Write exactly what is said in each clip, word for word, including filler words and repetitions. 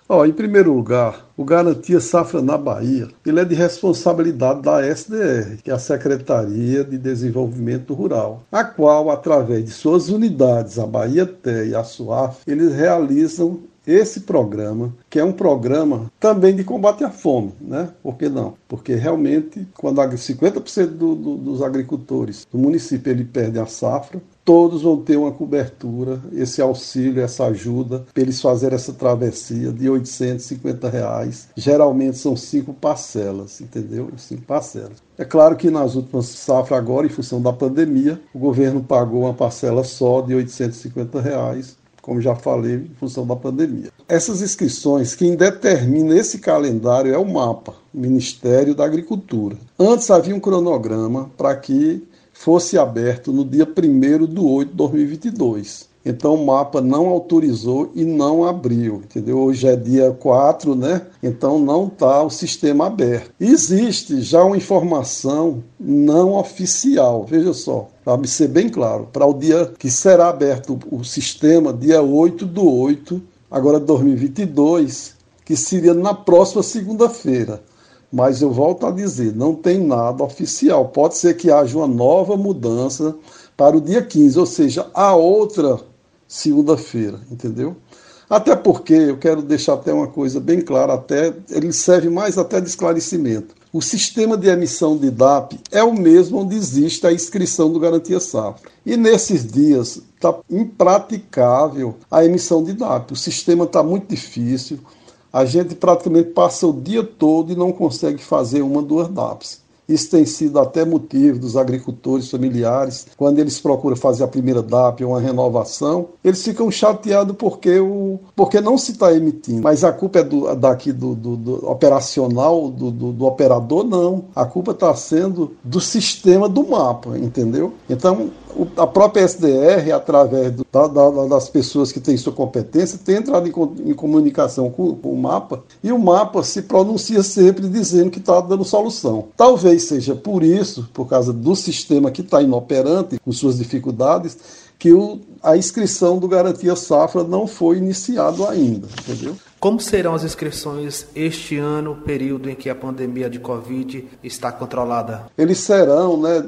Ó, em primeiro lugar, o Garantia Safra na Bahia, ele é de responsabilidade da S D R, que é a Secretaria de Desenvolvimento Rural, a qual, através de suas unidades, a Bahia Té e a SUAF, eles realizam esse programa, que é um programa também de combate à fome, né? Por que não? Porque realmente, quando cinquenta por cento do, do, dos agricultores do município ele perde a safra, todos vão ter uma cobertura, esse auxílio, essa ajuda, para eles fazerem essa travessia de oitocentos e cinquenta reais. Geralmente são cinco parcelas, entendeu? Cinco parcelas. É claro que nas últimas safras agora, em função da pandemia, o governo pagou uma parcela só de oitocentos e cinquenta reais, como já falei, em função da pandemia. Essas inscrições, quem determina esse calendário é o MAPA, Ministério da Agricultura. Antes havia um cronograma para que fosse aberto no dia primeiro de oito de dois mil e vinte e dois. Então o MAPA não autorizou e não abriu, entendeu? Hoje é dia quatro, né? Então não está o sistema aberto. Existe já uma informação não oficial, veja só, para ser bem claro, para o dia que será aberto o sistema, dia oito do oito, agora de dois mil e vinte e dois, que seria na próxima segunda-feira. Mas eu volto a dizer, não tem nada oficial. Pode ser que haja uma nova mudança para o dia quinze, ou seja, a outra segunda-feira, entendeu? Até porque, eu quero deixar até uma coisa bem clara, até ele serve mais até de esclarecimento. O sistema de emissão de D A P é o mesmo onde existe a inscrição do Garantia Safra. E nesses dias está impraticável a emissão de D A P. O sistema está muito difícil. A gente praticamente passa o dia todo e não consegue fazer uma, duas D A Ps. Isso tem sido até motivo dos agricultores familiares, quando eles procuram fazer a primeira D A P ou uma renovação, eles ficam chateados porque, o, porque não se está emitindo. Mas a culpa é do, daqui do, do, do operacional, do, do, do operador, não. A culpa está sendo do sistema do MAPA, entendeu? Então, a própria S D R, através do, da, da, das pessoas que têm sua competência, tem entrado em, em comunicação com, com o MAPA, e o MAPA se pronuncia sempre dizendo que está dando solução. Talvez seja por isso, por causa do sistema que está inoperante, com suas dificuldades, que o, a inscrição do Garantia Safra não foi iniciado ainda, entendeu? Como serão as inscrições este ano, período em que a pandemia de Covid está controlada? Eles serão, né,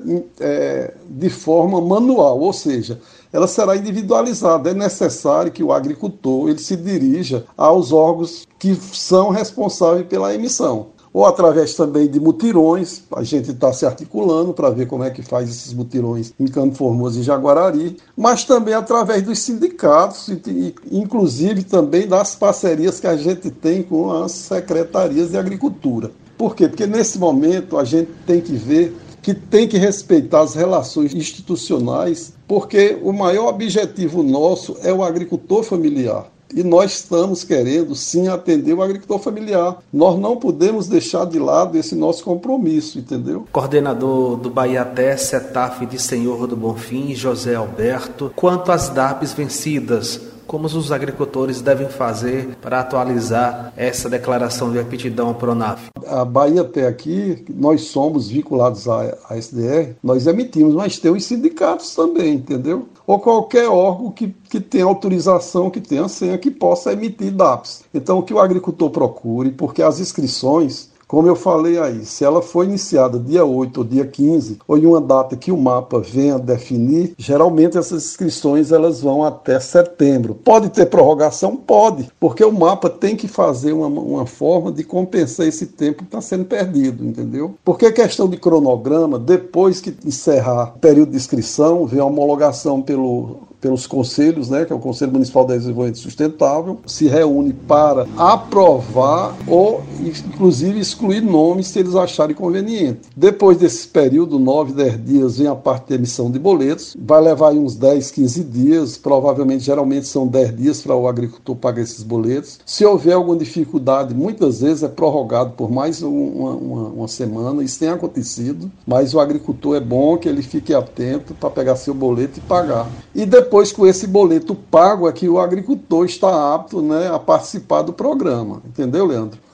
é, de forma manual, ou seja, ela será individualizada. É necessário que o agricultor ele se dirija aos órgãos que são responsáveis pela emissão. Ou através também de mutirões, a gente está se articulando para ver como é que faz esses mutirões em Campo Formoso e Jaguarari, mas também através dos sindicatos, e, inclusive também das parcerias que a gente tem com as secretarias de agricultura. Por quê? Porque nesse momento a gente tem que ver que tem que respeitar as relações institucionais, porque o maior objetivo nosso é o agricultor familiar. E nós estamos querendo, sim, atender o agricultor familiar. Nós não podemos deixar de lado esse nosso compromisso, entendeu? Coordenador do Bahia Té, CETAF de Senhor do Bonfim, José Alberto, quanto às D A Ps vencidas, como os agricultores devem fazer para atualizar essa declaração de aptidão à Pronaf? A Bahia Té aqui, nós somos vinculados à, à S D R, nós emitimos, mas tem os sindicatos também, entendeu? Ou qualquer órgão que, que tenha autorização, que tenha senha, que possa emitir D A Ps. Então, o que o agricultor procure, porque as inscrições, como eu falei aí, se ela for iniciada dia oito ou dia quinze, ou em uma data que o MAPA venha definir, geralmente essas inscrições elas vão até setembro. Pode ter prorrogação? Pode, porque o MAPA tem que fazer uma, uma forma de compensar esse tempo que está sendo perdido, entendeu? Porque a questão de cronograma, depois que encerrar o período de inscrição, vem a homologação pelo... pelos conselhos, né, que é o Conselho Municipal de Desenvolvimento Sustentável, se reúne para aprovar ou, inclusive, excluir nomes se eles acharem conveniente. Depois desse período, nove, dez dias, vem a parte de emissão de boletos, vai levar aí uns dez, quinze dias, provavelmente, geralmente são dez dias para o agricultor pagar esses boletos. Se houver alguma dificuldade, muitas vezes é prorrogado por mais uma, uma, uma semana, isso tem acontecido, mas o agricultor é bom que ele fique atento para pegar seu boleto e pagar. E depois Depois, com esse boleto pago, é que o agricultor está apto, né, a participar do programa. Entendeu, Leandro?